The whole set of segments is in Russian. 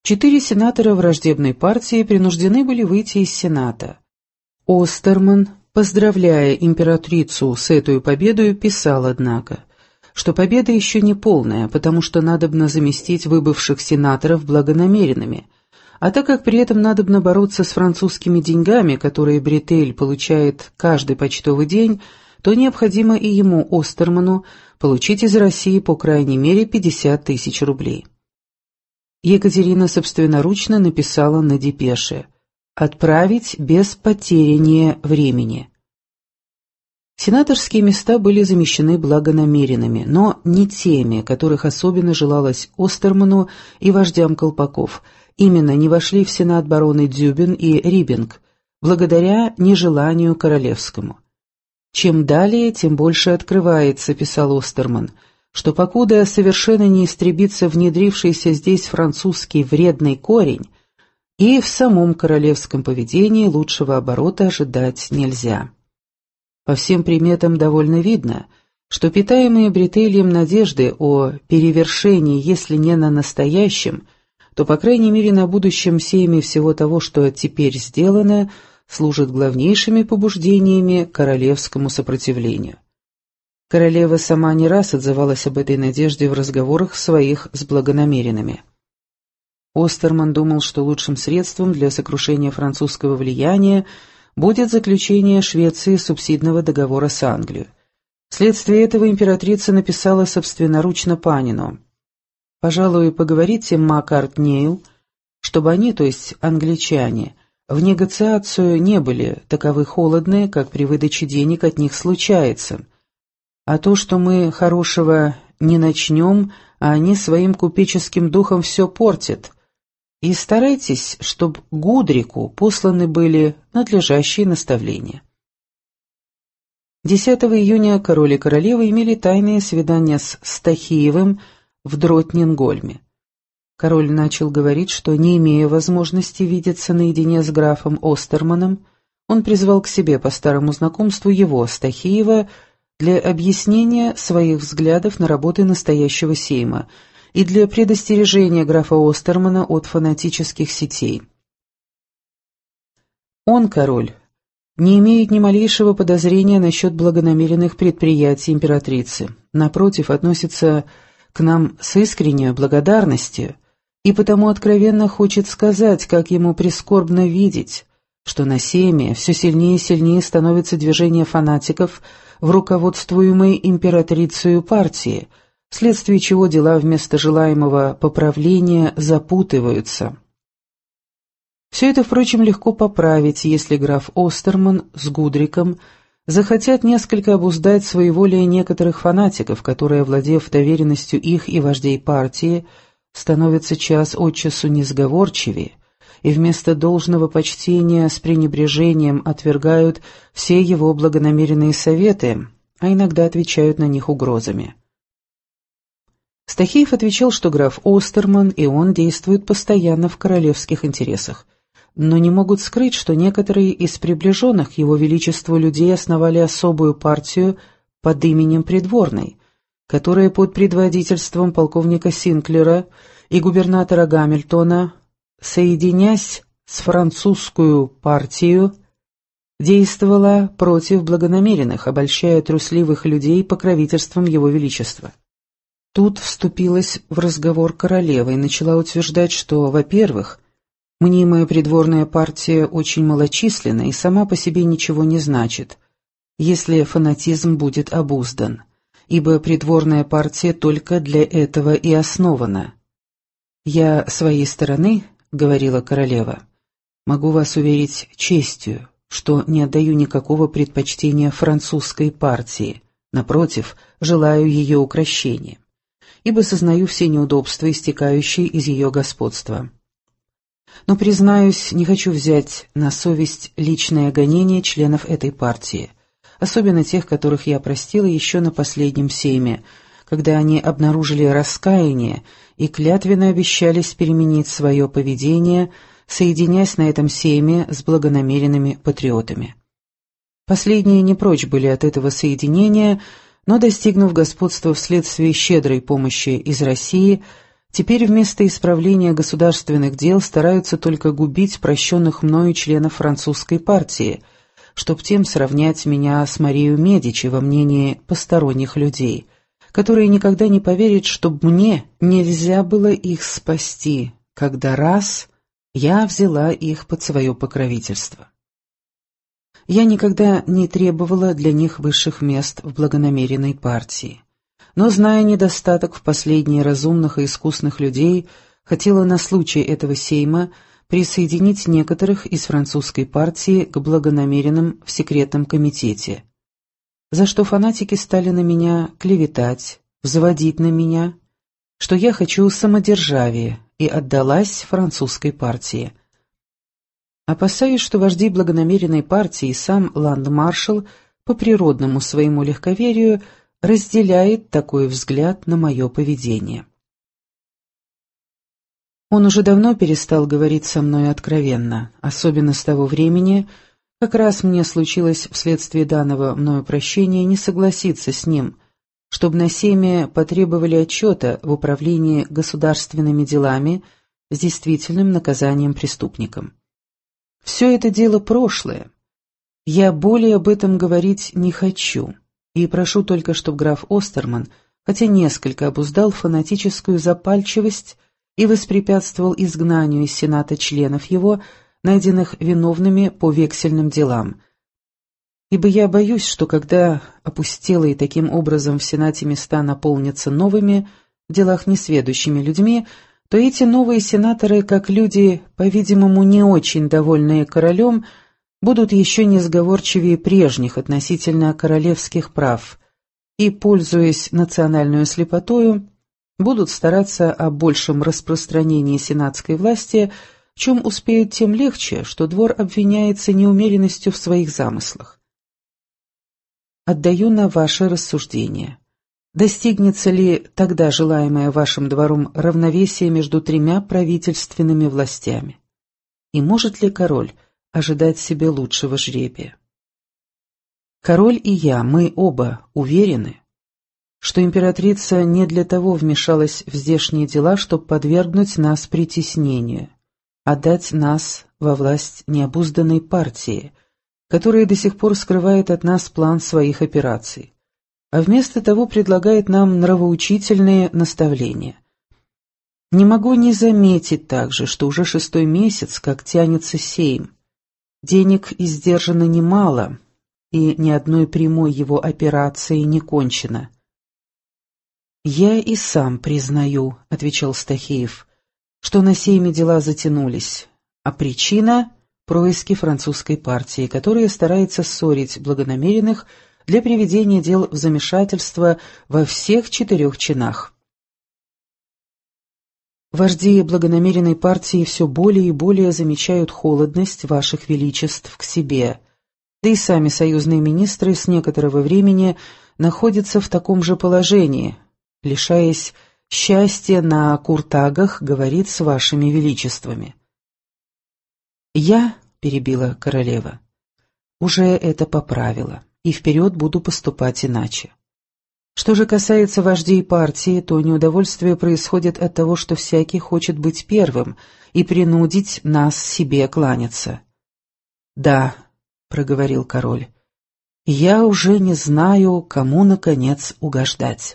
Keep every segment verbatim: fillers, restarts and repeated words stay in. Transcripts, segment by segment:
Четыре сенатора враждебной партии принуждены были выйти из Сената. Остерман, поздравляя императрицу с этой победой, писал, однако, что победа еще не полная, потому что надобно заместить выбывших сенаторов благонамеренными, а так как при этом надобно бороться с французскими деньгами, которые Бретель получает каждый почтовый день, то необходимо и ему, Остерману, получить из России по крайней мере пятьдесят тысяч рублей. Екатерина собственноручно написала на депеше: «Отправить без потеряния времени». Сенаторские места были замещены благонамеренными, но не теми, которых особенно желалось Остерману и вождям колпаков. Именно не вошли в Сенат бароны Дюбин и Рибинг, благодаря нежеланию королевскому. «Чем далее, тем больше открывается», — писал Остерман, что покуда совершенно не истребится внедрившийся здесь французский вредный корень, и в самом королевском поведении лучшего оборота ожидать нельзя. По всем приметам довольно видно, что питаемые Бретельем надежды о перевершении, если не на настоящем, то, по крайней мере, на будущем сейме всего того, что теперь сделано, служат главнейшими побуждениями к королевскому сопротивлению. Королева сама не раз отзывалась об этой надежде в разговорах своих с благонамеренными. Остерман думал, что лучшим средством для сокрушения французского влияния будет заключение Швеции субсидного договора с Англией. Вследствие этого императрица написала собственноручно Панину: «Пожалуй, поговорите Маккарт Нейл, чтобы они, то есть англичане, в негациацию не были таковы холодные, как при выдаче денег от них случается. А то, что мы хорошего не начнем, а они своим купеческим духом все портят. И старайтесь, чтоб Гудрику посланы были надлежащие наставления». десятого июня король и королева имели тайные свидания с Стахиевым в Дротнингольме. Король начал говорить, что, не имея возможности видеться наедине с графом Остерманом, он призвал к себе по старому знакомству его, Стахиева, для объяснения своих взглядов на работы настоящего сейма и для предостережения графа Остермана от фанатических сетей. Он, король, не имеет ни малейшего подозрения насчет благонамеренных предприятий императрицы, напротив, относится к нам с искренней благодарностью и потому откровенно хочет сказать, как ему прискорбно видеть, что на сейме все сильнее и сильнее становится движение фанатиков в руководствуемой императрицей партии, вследствие чего дела вместо желаемого поправления запутываются. Все это, впрочем, легко поправить, если граф Остерман с Гудриком захотят несколько обуздать своеволие некоторых фанатиков, которые, овладев доверенностью их и вождей партии, становятся час от часу несговорчивее, и вместо должного почтения с пренебрежением отвергают все его благонамеренные советы, а иногда отвечают на них угрозами. Стахиев отвечал, что граф Остерман и он действуют постоянно в королевских интересах, но не могут скрыть, что некоторые из приближенных его величеству людей основали особую партию под именем Придворной, которая под предводительством полковника Синклера и губернатора Гамильтона, соединясь с французскую партию, действовала против благонамеренных, обольщая трусливых людей покровительством его величества. Тут вступилась в разговор королева и начала утверждать, что, во-первых, мнимая придворная партия очень малочисленна и сама по себе ничего не значит, если фанатизм будет обуздан, ибо придворная партия только для этого и основана. «Я своей стороны, — говорила королева, — могу вас уверить честью, что не отдаю никакого предпочтения французской партии, напротив, желаю ее укрощения, ибо сознаю все неудобства, истекающие из ее господства. Но, признаюсь, не хочу взять на совесть личное гонение членов этой партии, особенно тех, которых я простила еще на последнем сейме, когда они обнаружили раскаяние и клятвенно обещались переменить свое поведение, соединяясь на этом сейме с благонамеренными патриотами. Последние не прочь были от этого соединения, но, достигнув господства вследствие щедрой помощи из России, Теперь вместо исправления государственных дел стараются только губить прощенных мною членов французской партии, чтоб тем сравнять меня с Марией Медичи во мнении посторонних людей, которые никогда не поверят, чтоб мне нельзя было их спасти, когда раз я взяла их под свое покровительство. Я никогда не требовала для них высших мест в благонамеренной партии, но, зная недостаток в последние разумных и искусных людей, хотела на случай этого сейма присоединить некоторых из французской партии к благонамеренным в секретном комитете, за что фанатики стали на меня клеветать, взводить на меня, что я хочу самодержавия, и отдалась французской партии. Опасаюсь, что вожди благонамеренной партии и сам ландмаршал по природному своему легковерию разделяет такой взгляд на мое поведение. Он уже давно перестал говорить со мной откровенно, особенно с того времени, как раз мне случилось вследствие данного мною прощения не согласиться с ним, чтобы на сейме потребовали отчета в управлении государственными делами с действительным наказанием преступникам. Все это дело прошлое. Я более об этом говорить не хочу, и прошу только, чтобы граф Остерман, хотя несколько обуздал фанатическую запальчивость и воспрепятствовал изгнанию из Сената членов его, найденных виновными по вексельным делам, ибо я боюсь, что когда опустелые таким образом в Сенате места наполнятся новыми, в делах несведущими людьми, то эти новые сенаторы, как люди, по-видимому, не очень довольные королем, будут еще несговорчивее прежних относительно королевских прав и, пользуясь национальной слепотою, будут стараться о большем распространении сенатской власти, в чем успеют тем легче, что двор обвиняется неумеренностью в своих замыслах. Отдаю на ваше рассуждение. Достигнется ли тогда желаемое вашим двором равновесие между тремя правительственными властями? И может ли король ожидать себе лучшего жребия? Король и я, мы оба уверены, что императрица не для того вмешалась в здешние дела, чтобы подвергнуть нас притеснению, отдать нас во власть необузданной партии, которая до сих пор скрывает от нас план своих операций, а вместо того предлагает нам нравоучительные наставления. Не могу не заметить также, что уже шестой месяц, как тянется сейм. Денег издержано немало, и ни одной прямой его операции не кончено. «Я и сам признаю», — отвечал Стахеев, — «что на сейме дела затянулись, а причина — происки французской партии, которая старается ссорить благонамеренных для приведения дел в замешательство во всех четырех чинах. Вожди благонамеренной партии все более и более замечают холодность ваших величеств к себе, да и сами союзные министры с некоторого времени находятся в таком же положении, лишаясь счастья на куртагах, говорит с вашими величествами». «Я, — перебила королева, — уже это поправила, и вперед буду поступать иначе. Что же касается вождей партии, то неудовольствие происходит от того, что всякий хочет быть первым и принудить нас себе кланяться». «Да, — проговорил король, — я уже не знаю, кому, наконец, угождать».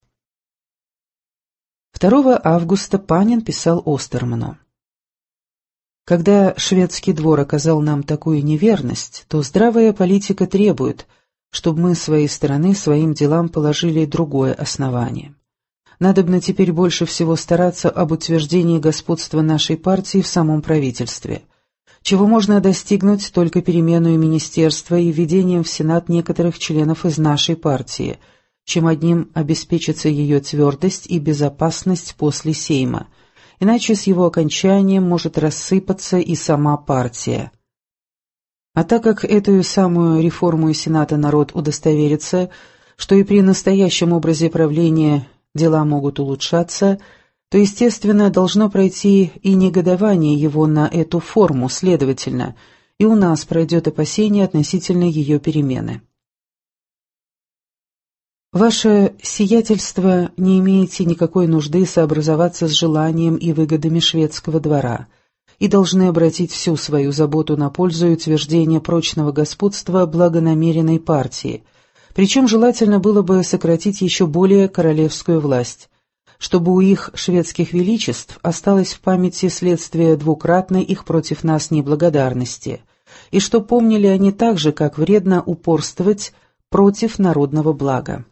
второго августа Панин писал Остерману: «Когда шведский двор оказал нам такую неверность, то здравая политика требует, чтобы мы с своей стороны своим делам положили другое основание. Надобно теперь больше всего стараться об утверждении господства нашей партии в самом правительстве, чего можно достигнуть только переменой министерства и введением в Сенат некоторых членов из нашей партии, чем одним обеспечится ее твердость и безопасность после сейма, иначе с его окончанием может рассыпаться и сама партия. А так как эту самую реформу Сената народ удостоверится, что и при настоящем образе правления дела могут улучшаться, то, естественно, должно пройти и негодование его на эту форму, следовательно, и у нас пройдет опасение относительно ее перемены. Ваше сиятельство не имеете никакой нужды сообразоваться с желанием и выгодами шведского двора и должны обратить всю свою заботу на пользу и утверждение прочного господства благонамеренной партии, причем желательно было бы сократить еще более королевскую власть, чтобы у их шведских величеств осталось в памяти следствие двукратной их против нас неблагодарности, и что помнили они так же, как вредно упорствовать против народного блага.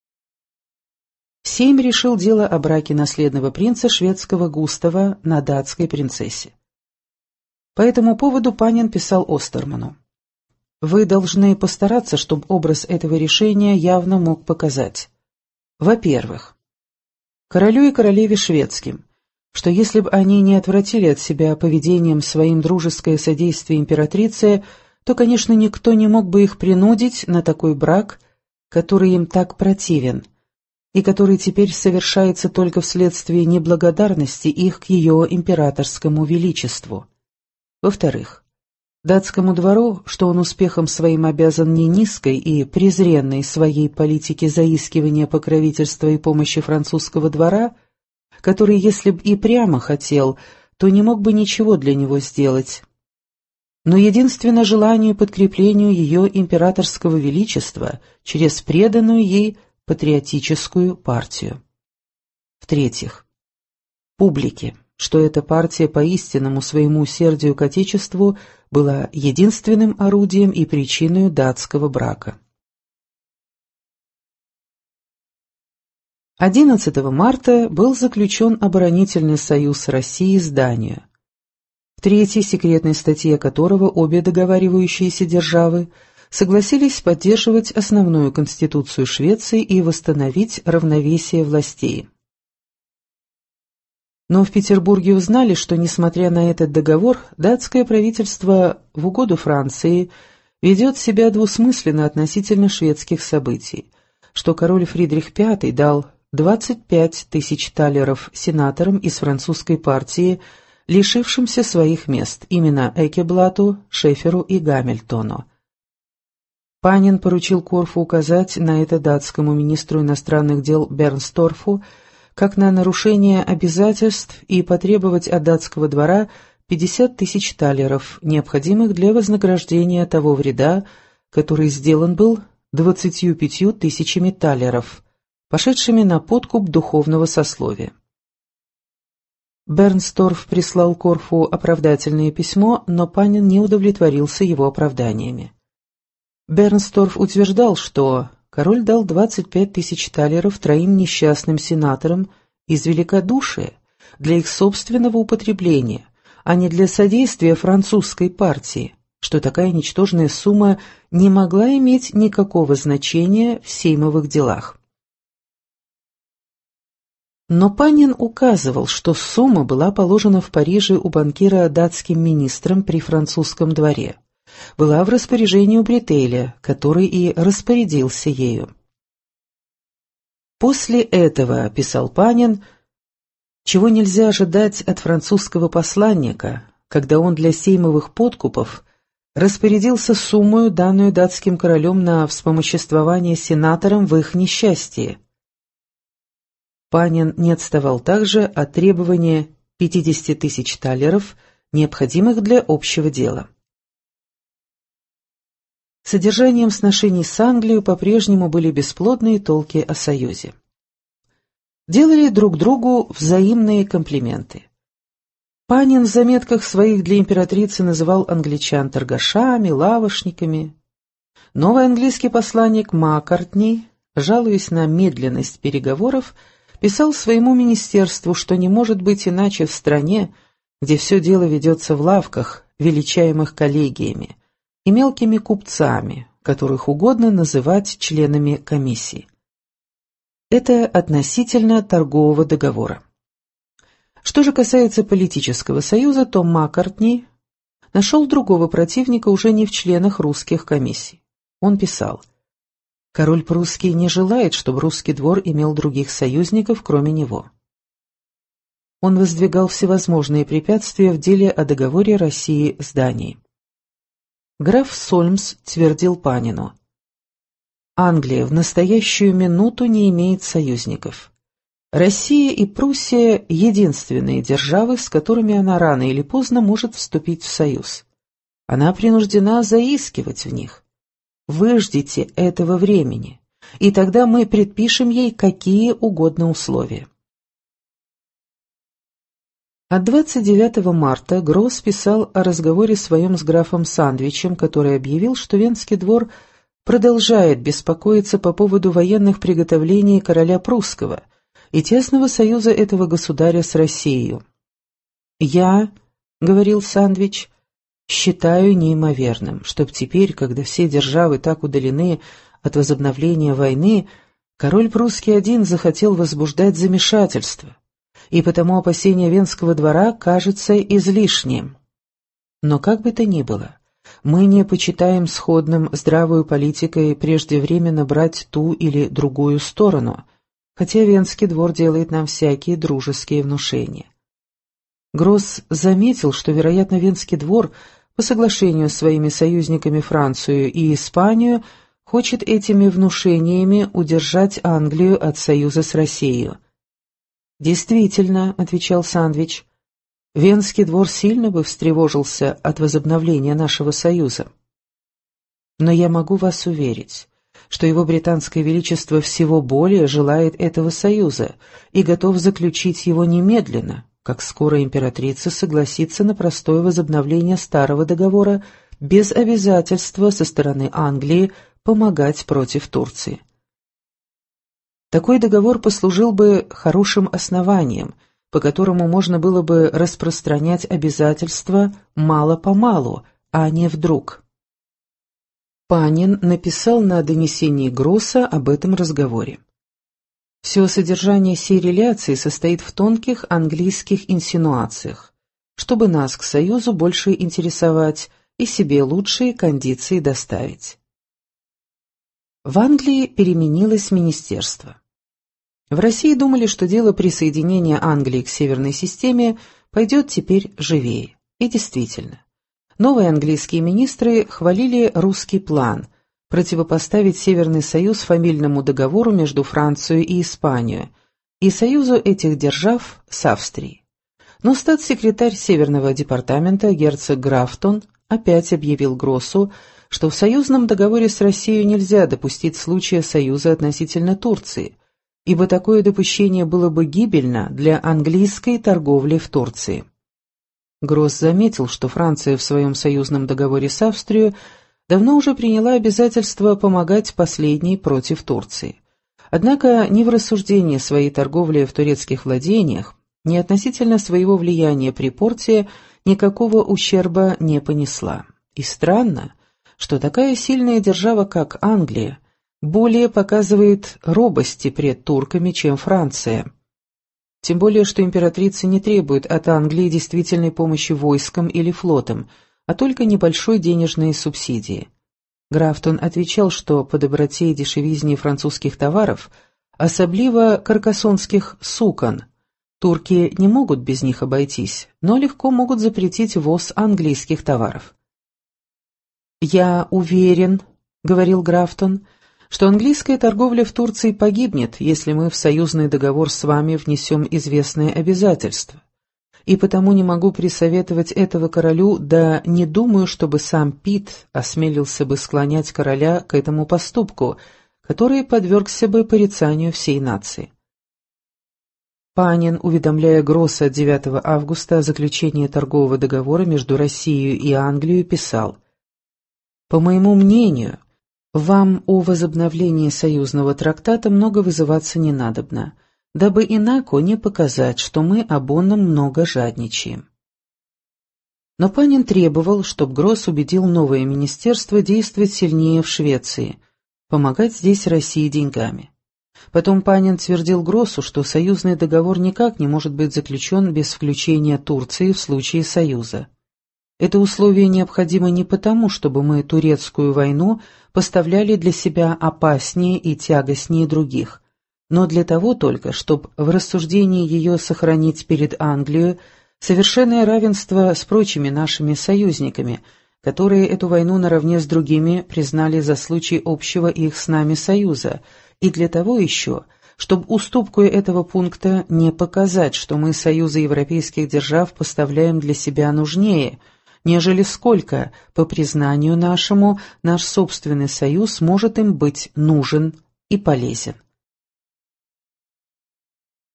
Сейм решил дело о браке наследного принца шведского Густава на датской принцессе. По этому поводу Панин писал Остерману: «Вы должны постараться, чтобы образ этого решения явно мог показать, во-первых, королю и королеве шведским, что если бы они не отвратили от себя поведением своим дружеское содействие императрице, то, конечно, никто не мог бы их принудить на такой брак, который им так противен, и который теперь совершается только вследствие неблагодарности их к ее императорскому величеству. Во-вторых, датскому двору, что он успехом своим обязан не низкой и презренной своей политике заискивания, покровительства и помощи французского двора, который, если б и прямо хотел, то не мог бы ничего для него сделать, но единственно желанию и подкреплению ее императорского величества через преданную ей патриотическую партию. В-третьих, публике, что эта партия по истинному своему усердию к Отечеству была единственным орудием и причиной датского брака. одиннадцатого марта был заключен оборонительный союз России с Данией, в третьей секретной статье которого обе договаривающиеся державы согласились поддерживать основную конституцию Швеции и восстановить равновесие властей. Но в Петербурге узнали, что, несмотря на этот договор, датское правительство в угоду Франции ведет себя двусмысленно относительно шведских событий, что король Фридрих Пятый дал двадцать пять тысяч талеров сенаторам из французской партии, лишившимся своих мест, именно Экеблату, Шеферу и Гамильтону. Панин поручил Корфу указать на это датскому министру иностранных дел Бернсторфу как на нарушение обязательств и потребовать от датского двора пятьдесят тысяч талеров, необходимых для вознаграждения того вреда, который сделан был двадцатью пятью тысячами талеров, пошедшими на подкуп духовного сословия. Бернсторф прислал Корфу оправдательное письмо, но Панин не удовлетворился его оправданиями. Бернсторф утверждал, что король дал двадцать пять тысяч талеров троим несчастным сенаторам из великодушия для их собственного употребления, а не для содействия французской партии, что такая ничтожная сумма не могла иметь никакого значения в сеймовых делах. Но Панин указывал, что сумма была положена в Париже у банкира датским министром при французском дворе, была в распоряжении у Бретеля, который и распорядился ею. После этого, писал Панин, чего нельзя ожидать от французского посланника, когда он для сеймовых подкупов распорядился суммою, данную датским королем на вспомоществование сенаторам в их несчастье. Панин не отставал также от требования пятидесяти тысяч талеров, необходимых для общего дела. Содержанием сношений с Англией по-прежнему были бесплодные толки о союзе. Делали друг другу взаимные комплименты. Панин в заметках своих для императрицы называл англичан торгашами, лавошниками. Новый английский посланник Маккартни, жалуясь на медленность переговоров, писал своему министерству, что не может быть иначе в стране, где все дело ведется в лавках, величаемых коллегиями, и мелкими купцами, которых угодно называть членами комиссии. Это относительно торгового договора. Что же касается политического союза, то Маккартни нашел другого противника уже не в членах русских комиссий. Он писал: «Король прусский не желает, чтобы русский двор имел других союзников, кроме него». Он воздвигал всевозможные препятствия в деле о договоре России с Данией. Граф Сольмс твердил Панину: Англия в настоящую минуту не имеет союзников. Россия и Пруссия – единственные державы, с которыми она рано или поздно может вступить в союз. Она принуждена заискивать в них. Выждите этого времени, и тогда мы предпишем ей какие угодно условия. От двадцать девятого марта Гросс писал о разговоре своем с графом Сандвичем, который объявил, что Венский двор продолжает беспокоиться по поводу военных приготовлений короля прусского и тесного союза этого государя с Россией. «Я, — говорил Сандвич, — считаю неимоверным, чтоб теперь, когда все державы так удалены от возобновления войны, король прусский один захотел возбуждать замешательство, и потому опасение Венского двора кажется излишним. Но как бы то ни было, мы не почитаем сходным здравую политикой преждевременно брать ту или другую сторону, хотя Венский двор делает нам всякие дружеские внушения». Гросс заметил, что, вероятно, Венский двор по соглашению с своими союзниками Францию и Испанию хочет этими внушениями удержать Англию от союза с Россией. «Действительно, — отвечал Сандвич, — Венский двор сильно бы встревожился от возобновления нашего союза. Но я могу вас уверить, что его британское величество всего более желает этого союза и готов заключить его немедленно, как скоро императрица согласится на простое возобновление старого договора без обязательства со стороны Англии помогать против Турции. Такой договор послужил бы хорошим основанием, по которому можно было бы распространять обязательства мало-помалу, а не вдруг». Панин написал на донесении Гросса об этом разговоре. Все содержание сей реляции состоит в тонких английских инсинуациях, чтобы нас к союзу больше интересовать и себе лучшие кондиции доставить. В Англии переменилось министерство. В России думали, что дело присоединения Англии к Северной системе пойдет теперь живее. И действительно, новые английские министры хвалили русский план противопоставить Северный союз фамильному договору между Францией и Испанией и союзу этих держав с Австрией. Но статс-секретарь Северного департамента герцог Графтон опять объявил Гроссу, что в союзном договоре с Россией нельзя допустить случая союза относительно Турции, ибо такое допущение было бы гибельно для английской торговли в Турции. Гросс заметил, что Франция в своем союзном договоре с Австрией давно уже приняла обязательство помогать последней против Турции. Однако ни в рассуждении своей торговли в турецких владениях, ни относительно своего влияния при порте никакого ущерба не понесла. И странно, что такая сильная держава, как Англия, более показывает робости пред турками, чем Франция. Тем более, что императрица не требует от Англии действительной помощи войском или флотом, а только небольшой денежной субсидии. Графтон отвечал, что по доброте и дешевизне французских товаров, особливо каркасонских сукон, турки не могут без них обойтись, но легко могут запретить ввоз английских товаров. «Я уверен, — говорил Графтон, — что английская торговля в Турции погибнет, если мы в союзный договор с вами внесем известные обязательства. И потому не могу присоветовать этого королю, да не думаю, чтобы сам Пит осмелился бы склонять короля к этому поступку, который подвергся бы порицанию всей нации». Панин, уведомляя Гросса от девятого августа о заключении торгового договора между Россией и Англией, писал: «По моему мнению, вам о возобновлении союзного трактата много вызываться не надобно, дабы инако не показать, что мы обонном много жадничаем». Но Панин требовал, чтобы Гросс убедил новое министерство действовать сильнее в Швеции, помогать здесь России деньгами. Потом Панин твердил Гроссу, что союзный договор никак не может быть заключен без включения Турции в случае союза. Это условие необходимо не потому, чтобы мы турецкую войну поставляли для себя опаснее и тягостнее других, но для того только, чтобы в рассуждении ее сохранить перед Англией совершенное равенство с прочими нашими союзниками, которые эту войну наравне с другими признали за случай общего их с нами союза, и для того еще, чтобы уступкой этого пункта не показать, что мы союзы европейских держав поставляем для себя нужнее, нежели сколько, по признанию нашему, наш собственный союз может им быть нужен и полезен.